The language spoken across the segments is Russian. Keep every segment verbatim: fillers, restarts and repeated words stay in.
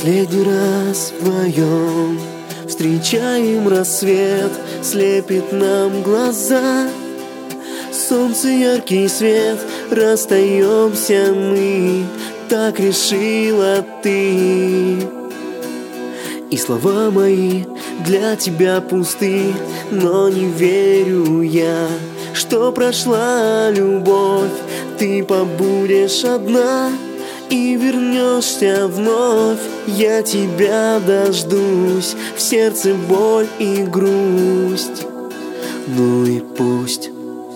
последний раз вдвоем встречаем рассвет, слепит нам глаза. Солнце, яркий свет, расстаемся мы, так решила ты. И слова мои для тебя пусты, но не верю я, что прошла любовь. Ты побудешь одна и вернешься вновь. Я тебя дождусь, в сердце боль и грусть. Ну и пусть.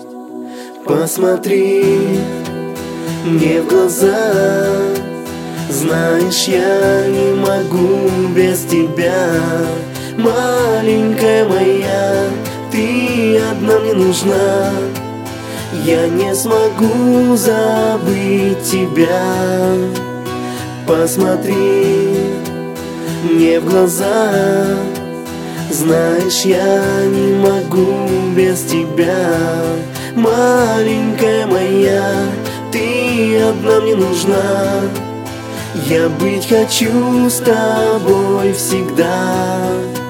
Посмотри мне в глаза. Знаешь, я не могу без тебя, маленькая моя, ты одна мне нужна. Я не смогу забыть тебя. Посмотри мне в глаза. Знаешь, я не могу без тебя, маленькая моя, ты одна мне нужна. Я быть хочу с тобой всегда.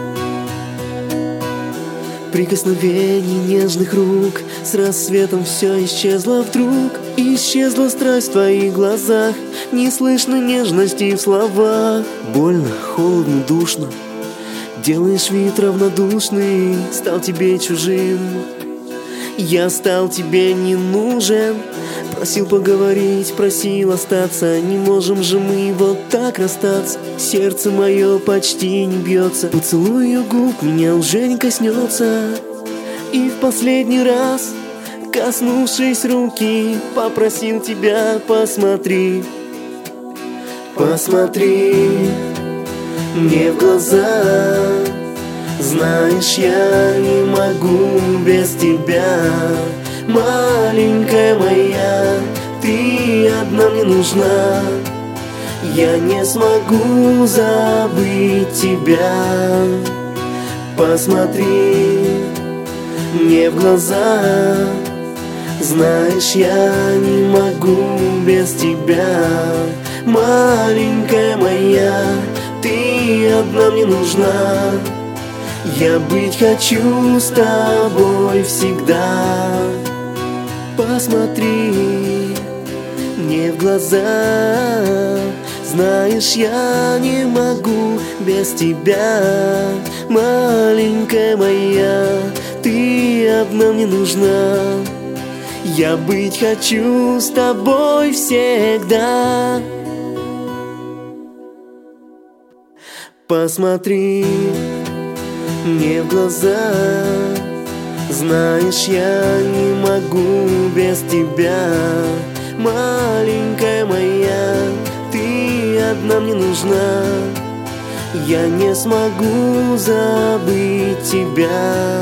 Прикосновений нежных рук, с рассветом все исчезло вдруг. Исчезла страсть в твоих глазах, не слышно нежности в словах. Больно, холодно, душно, делаешь вид равнодушный. Стал тебе чужим, я стал тебе не нужен. Просил поговорить, просил остаться. Не можем же мы вот так расстаться. Сердце мое почти не бьется. Поцелуй ее губ меня уже не коснется. И в последний раз, коснувшись руки, попросил тебя: посмотри, посмотри мне в глаза. Знаешь, я не могу без тебя, маленькая моя, ты одна мне нужна. Я не смогу забыть тебя. Посмотри мне в глаза. Знаешь, я не могу без тебя, маленькая моя, ты одна мне нужна. Я быть хочу с тобой всегда. Посмотри мне в глаза. Знаешь, я не могу без тебя, маленькая моя, ты одна мне нужна. Я быть хочу с тобой всегда. Посмотри мне в глаза. Знаешь, я не могу без тебя, маленькая моя, ты одна мне нужна. Я не смогу забыть тебя.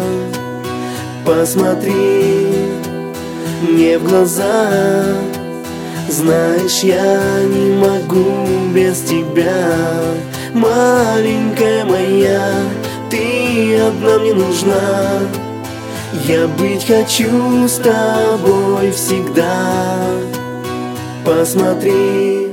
Посмотри мне в глаза. Знаешь, я не могу без тебя, маленькая моя, ты одна мне нужна. Я быть хочу с тобой всегда. Посмотри